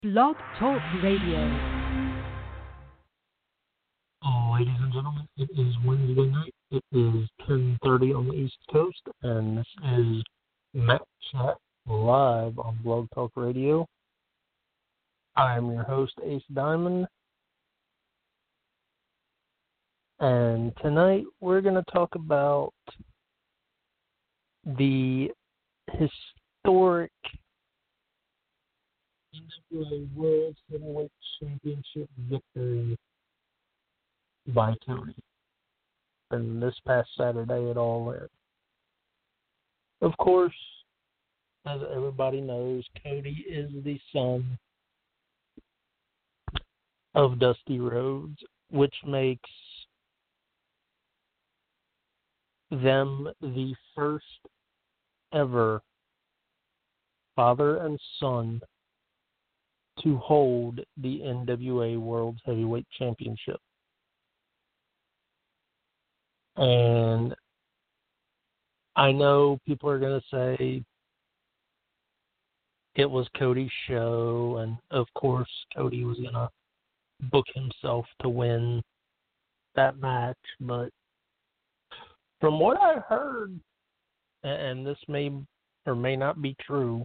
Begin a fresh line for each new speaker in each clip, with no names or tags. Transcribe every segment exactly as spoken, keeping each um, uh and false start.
Blog Talk Radio.
Ladies and gentlemen, it is Wednesday night. It is ten thirty on the East Coast, and this is Matt Chat live on Blog Talk Radio. I am your host, Ace Diamond, and tonight we're going to talk about the historic N W A World Heavyweight Championship victory by Tony. And this past Saturday it all went. Of course, as everybody knows, Cody is the son of Dusty Rhodes, which makes them the first ever father and son to hold the N W A World Heavyweight Championship. And I know people are going to say it was Cody's show, and of course Cody was going to book himself to win that match, but from what I heard, and this may or may not be true,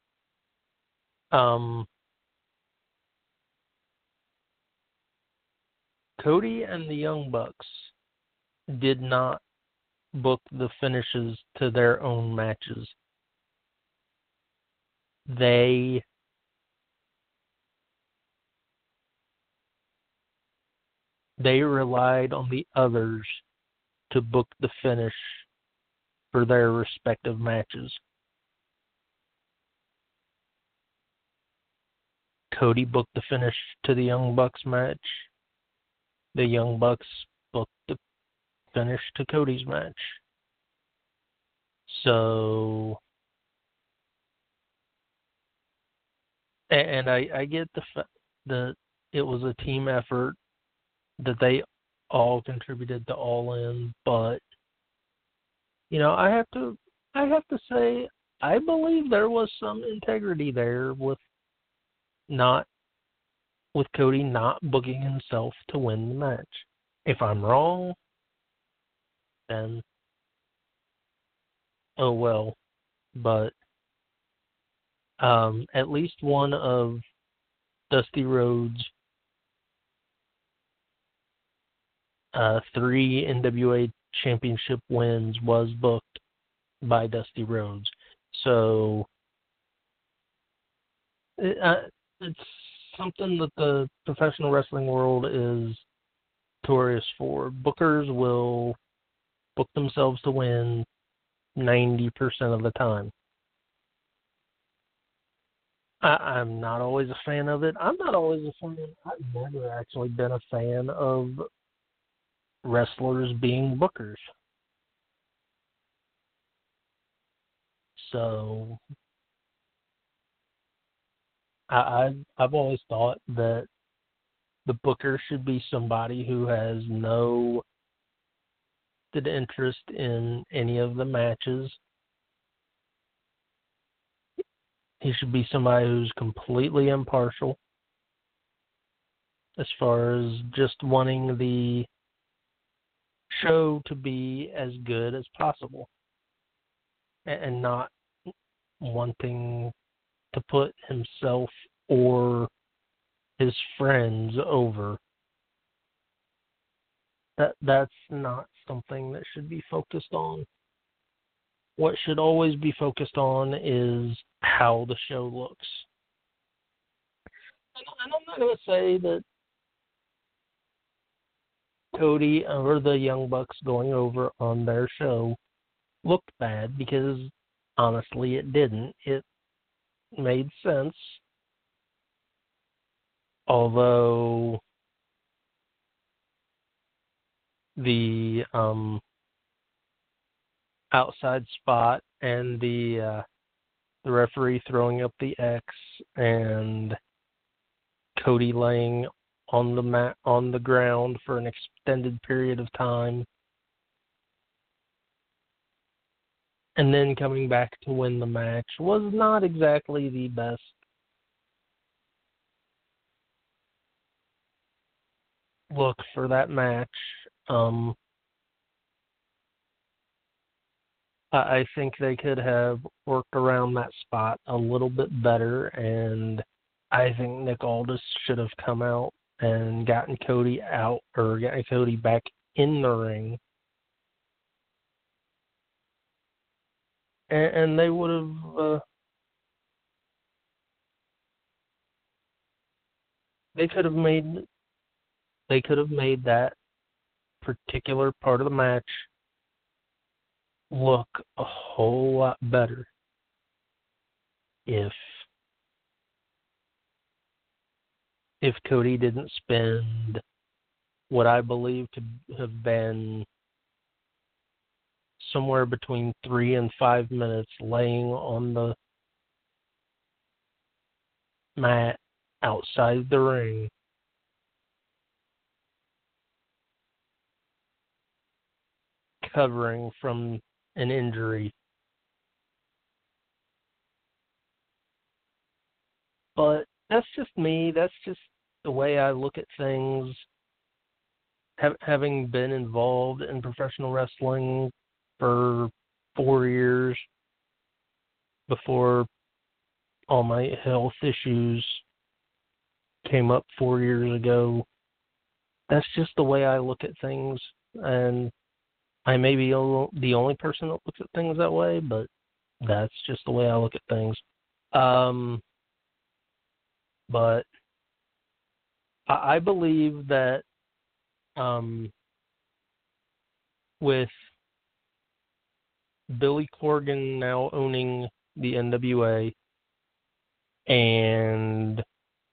um, Cody and the Young Bucks did not book the finishes to their own matches. They they relied on the others to book the finish for their respective matches. Cody booked the finish to the Young Bucks match. The Young Bucks booked the finish to Cody's match. So, and I, I get the fact that it was a team effort, that they all contributed to All In, but you know, I have to, I have to say, I believe there was some integrity there with not, with Cody not booking himself to win the match. If I'm wrong, then oh well. But um, at least one of Dusty Rhodes' uh, three N W A championship wins was booked by Dusty Rhodes. So it, uh, it's something that the professional wrestling world is notorious for. Bookers will book themselves to win ninety percent of the time. I, I'm not always a fan of it. I'm not always a fan. I've never actually been a fan of wrestlers being bookers. So I, I've, I've always thought that the booker should be somebody who has no interest in any of the matches. He should be somebody who's completely impartial as far as just wanting the show to be as good as possible and not wanting to put himself or his friends over. That that's not something that should be focused on. What should always be focused on is how the show looks. And I'm not going to say that Cody or the Young Bucks going over on their show looked bad, because honestly it didn't. It made sense. Although the um, outside spot and the uh, the referee throwing up the X and Cody laying on the mat on the ground for an extended period of time, and then coming back to win the match was not exactly the best look for that match. Um, I, I think they could have worked around that spot a little bit better, and I think Nick Aldis should have come out and gotten Cody out, or gotten Cody back in the ring. And, and they would have, uh, they could have made, they could have made that particular part of the match look a whole lot better if if Cody didn't spend what I believe to have been somewhere between three and five minutes laying on the mat outside the ring, covering from an injury. But that's just me. That's just the way I look at things. Ha- having been involved in professional wrestling for four years before all my health issues came up four years ago, that's just the way I look at things. And I may be the only person that looks at things that way, but that's just the way I look at things. Um, but I, I believe that um, with Billy Corgan now owning the N W A and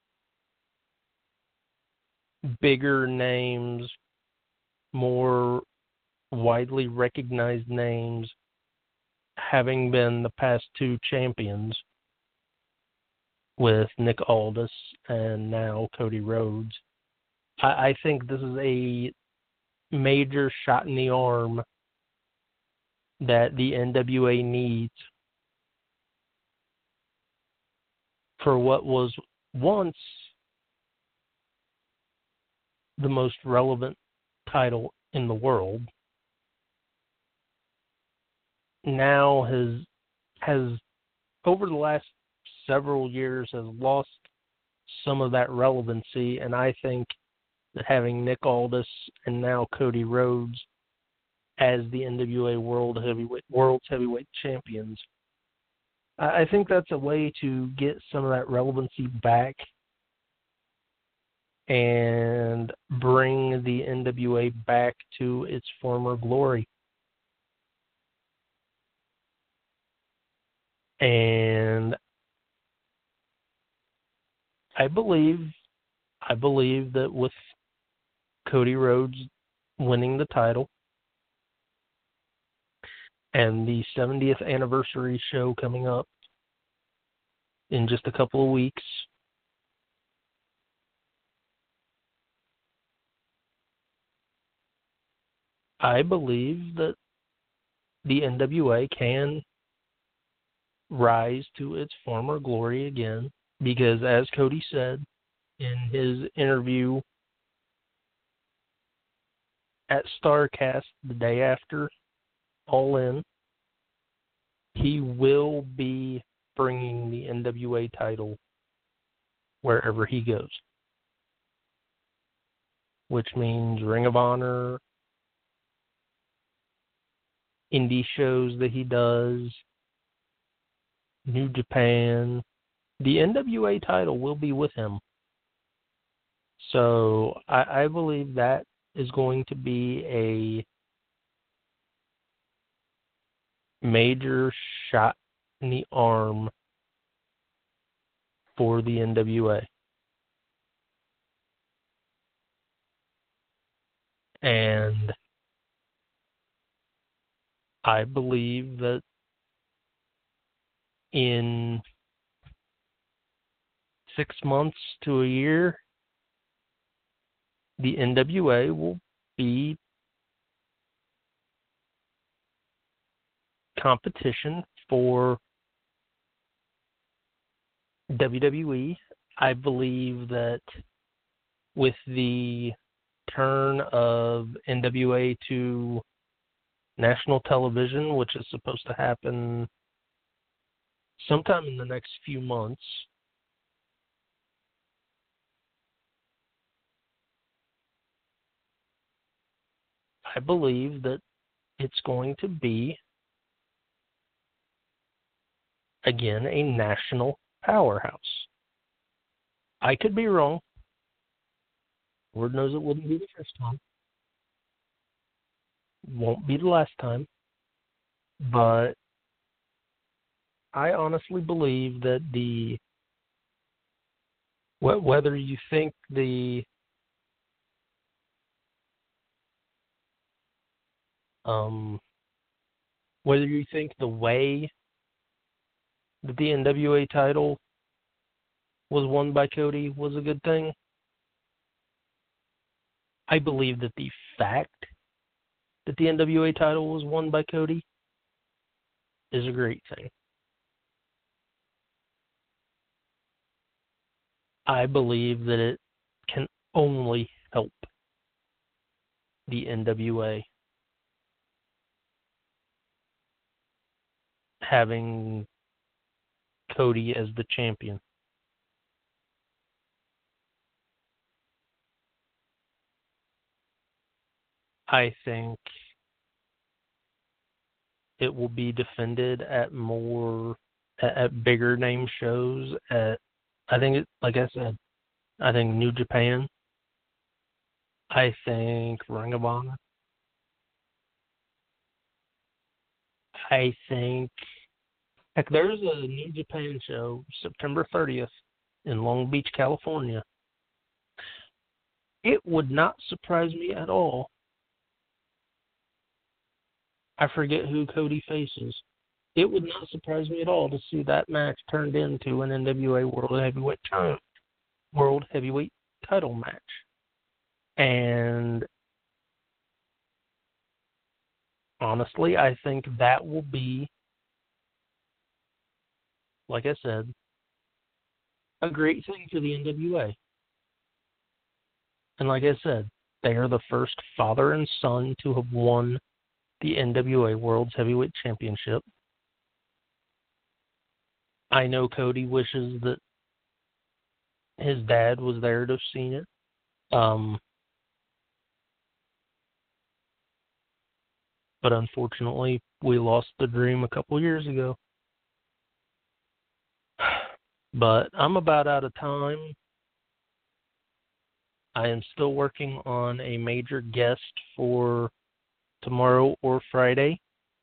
bigger names, more widely recognized names having been the past two champions with Nick Aldis and now Cody Rhodes, I, I think this is a major shot in the arm that the N W A needs for what was once the most relevant title in the world. Now has has over the last several years has lost some of that relevancy, and I think that having Nick Aldis and now Cody Rhodes as the N W A World Heavyweight World's Heavyweight Champions, I think that's a way to get some of that relevancy back and bring the N W A back to its former glory. And I believe, I believe that with Cody Rhodes winning the title and the seventieth anniversary show coming up in just a couple of weeks, I believe that the N W A can rise to its former glory again, because as Cody said in his interview at StarCast the day after All In, he will be bringing the N W A title wherever he goes, which means Ring of Honor, indie shows that he does, New Japan. The N W A title will be with him. So I, I believe that is going to be a major shot in the arm for the N W A. And I believe that in six months to a year, the N W A will be competition for W W E. I believe that with the return of N W A to national television, which is supposed to happen sometime in the next few months. I believe that it's going to be, again, a national powerhouse. I could be wrong. Lord knows it wouldn't be the first time. Won't be the last time. But I honestly believe that the, whether you think the um, whether you think the way that the N W A title was won by Cody was a good thing, I believe that the fact that the N W A title was won by Cody is a great thing. I believe that it can only help the N W A having Cody as the champion. I think it will be defended at more, at, at bigger name shows. At, I think, it, like I said, I think New Japan. I think Ring of Honor. I think, heck, there's a New Japan show September thirtieth in Long Beach, California. It would not surprise me at all. I forget who Cody faces. It would not surprise me at all to see that match turned into an N W A World Heavyweight title, World Heavyweight title match. And honestly, I think that will be, like I said, a great thing for the N W A. And like I said, they are the first father and son to have won the N W A World's Heavyweight Championship. I know Cody wishes that his dad was there to have seen it. Um, but unfortunately, we lost the dream a couple years ago. But I'm about out of time. I am still working on a major guest for tomorrow or Friday.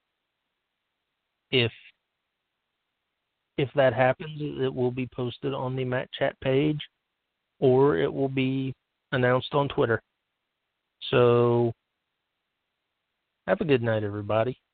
If if that happens, it will be posted on the Matt Chat page, or it will be announced on Twitter. So, have a good night, everybody.